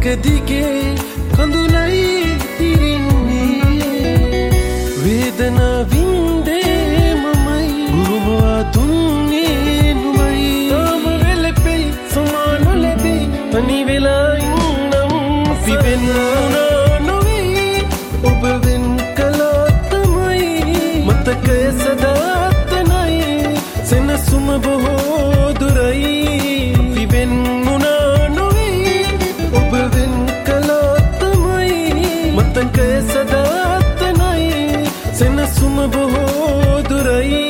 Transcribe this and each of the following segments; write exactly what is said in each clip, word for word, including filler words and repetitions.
දිගේ කඳුලයි තිරින්නේ වේදනා වින්දේ මමයි උරුමවා දුන්නේ නුඹයි තාම වෙලෙපෙයි සමාන ලැබෙයි තනි වෙලා ඉන්නම් පිපෙන්නා නොවේ ඔබ වෙන් කළා තමයි මතකය සදාතනයි සෙනසුම බොහෝ දුරයි පිපෙන්නා නොවේ ඔබ වෙන් කළා තමයි මතකය සදාතනයි සෙනසුම බොහෝ දුරයි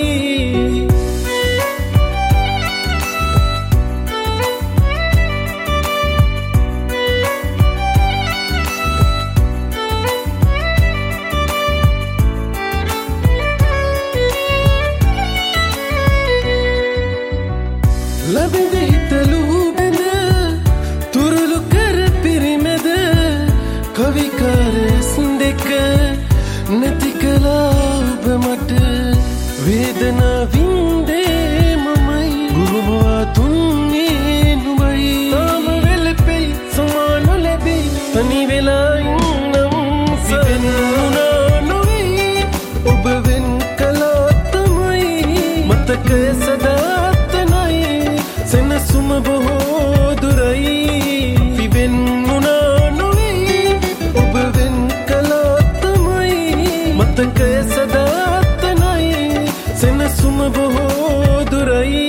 ලබිඳ හිතලු බැඳ තුරුළු කර පිරිමැද කවිකාර සින්දෙක නැති කළා ඔබ මට වේදනා වින්දේ මමයි උරුමවා දුන්නේ නුඹයි තාම වෙලෙපෙයි සමාන ලැබෙයි තනි වෙලා ඉන්නම් පිපෙන්නා නොවේ ඔබ වෙන් කළා තමයි මතකය සදාතනයි සෙනසුම බොහෝ දුරයි පිපෙන්නා නොවේ ඔබ වෙන් කළා තමයි මතකය සදාතනයි සෙනසුම බොහෝ දුරයි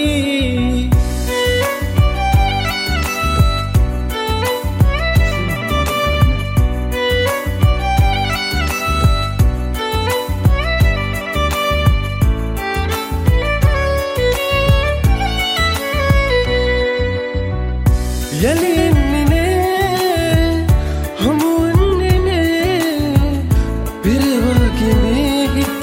යලින්නේ හමුවන්නේ පිරවගේ මේ හිත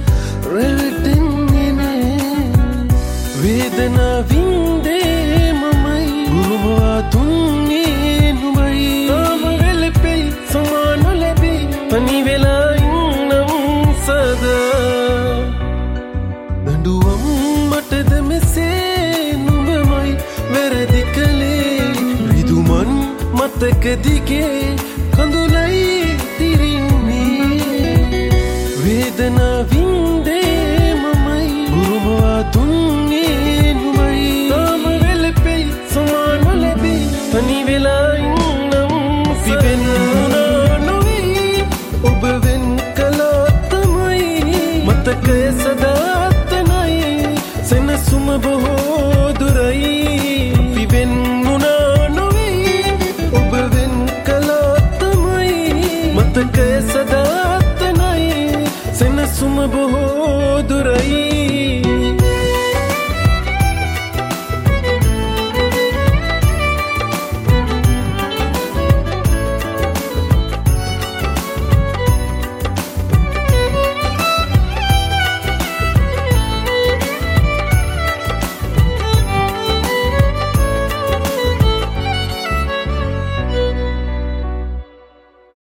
රැවටෙන්නේ වේදනා වින්දේ මමයි උරුමවා දුන්නේ නුඹයි තාම වෙලෙපෙයි සමාන ලැබෙයි තනි වෙලා ඉන්නම් සදා දඬුවම් මටද මෙසේ නුඹමයි වැරදි කළේ රිදුමන් මතක දිගේ කඳුලයි තිරින්නේ වේදනා වින්දේ මමයි උරුමවා දුන්නේ